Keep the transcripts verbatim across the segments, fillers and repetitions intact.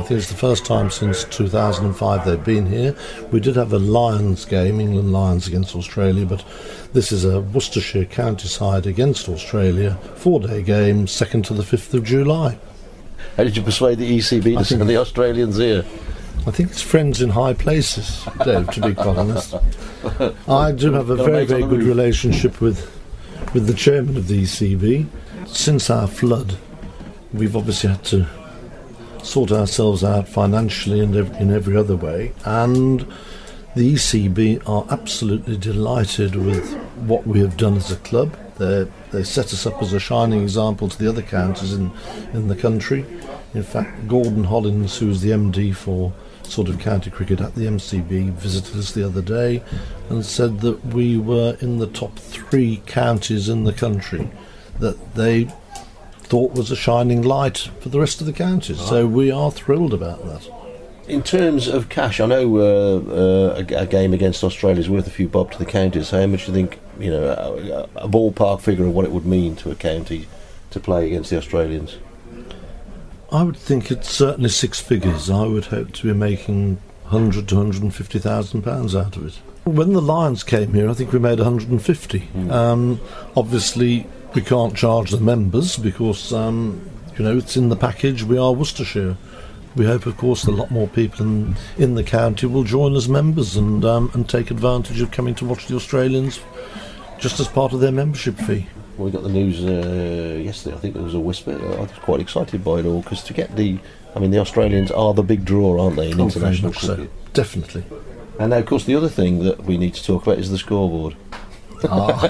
think it's the first time since two thousand five they've been here. We did have a Lions game, England Lions against Australia, but this is a Worcestershire county side against Australia, four-day game, second to the fifth of July. How did you persuade the E C B to send the Australians here? I think it's friends in high places, Dave, to be quite honest. I do have a very, very good relationship with with the chairman of the E C B. Since our flood, we've obviously had to sort ourselves out financially and in every other way, and the E C B are absolutely delighted with what we have done as a club. They they set us up as a shining example to the other counties in, in the country. In fact, Gordon Hollins, who's the M D for sort of county cricket at the M C B, visited us the other day and said that we were in the top three counties in the country that they thought was a shining light for the rest of the counties. Oh. So we are thrilled about that. In terms of cash, I know uh, uh, a, a game against Australia is worth a few bob to the counties. How much do you think, you know, a, a ballpark figure of what it would mean to a county to play against the Australians? I would think it's certainly six figures. I would hope to be making one hundred to one hundred fifty thousand pounds out of it. When the Lions came here, I think we made one hundred fifty. Mm. Um, obviously, we can't charge the members because, um, you know, it's in the package. We are Worcestershire. We hope, of course, that a lot more people in, in the county will join as members and um, and take advantage of coming to watch the Australians just as part of their membership fee. We got the news uh, yesterday. I think there was a whisper. I was quite excited by it all because to get the, I mean, the Australians are the big draw, aren't they, in oh, international cricket? So. Definitely. And now, of course, the other thing that we need to talk about is the scoreboard. Ah.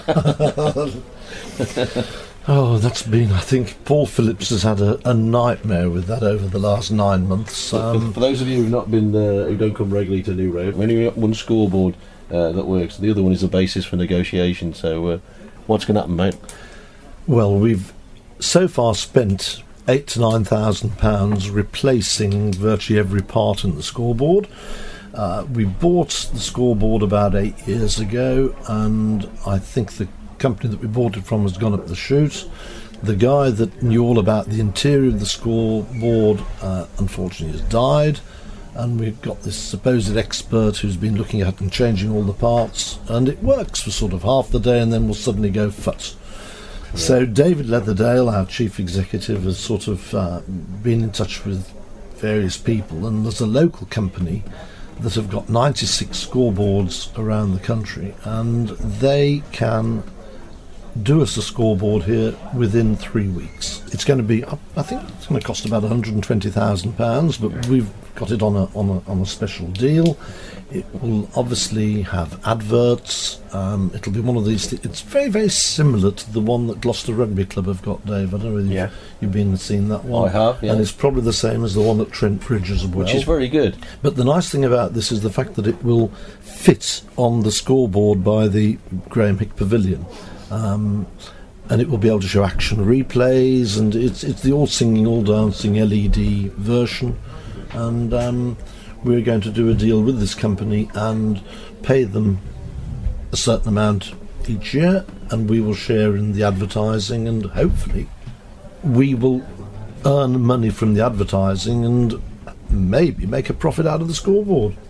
Oh, that's been, I think, Paul Phillips has had a, a nightmare with that over the last nine months. Um, for, for those of you who've not been, uh, who don't come regularly to New Road, when you've got one scoreboard uh, that works, the other one is the basis for negotiation. So, uh, what's going to happen, mate? Well, we've so far spent eight to nine thousand pounds replacing virtually every part in the scoreboard. Uh, we bought the scoreboard about eight years ago, and I think the company that we bought it from has gone up the chute. The guy that knew all about the interior of the scoreboard uh, unfortunately has died, and we've got this supposed expert who's been looking at and changing all the parts, and it works for sort of half the day and then will suddenly go fut. Yeah. So David Leatherdale, our chief executive, has sort of uh, been in touch with various people, and there's a local company that have got ninety-six scoreboards around the country, and they can do us a scoreboard here within three weeks. It's going to be, I think it's going to cost about one hundred twenty thousand pounds, but we've got it on a, on a on a special deal. It will obviously have adverts. Um, it'll be one of these th- it's very, very similar to the one that Gloucester Rugby Club have got, Dave. I don't know whether yeah. you've, you've been and seen that one. I have, yeah. And it's probably the same as the one at Trent Bridge as well. Which is very good. But the nice thing about this is the fact that it will fit on the scoreboard by the Graham Hick Pavilion. Um, and it will be able to show action replays, and it's it's the all singing, all dancing L E D version. And um, we're going to do a deal with this company and pay them a certain amount each year, and we will share in the advertising, and hopefully we will earn money from the advertising and maybe make a profit out of the scoreboard.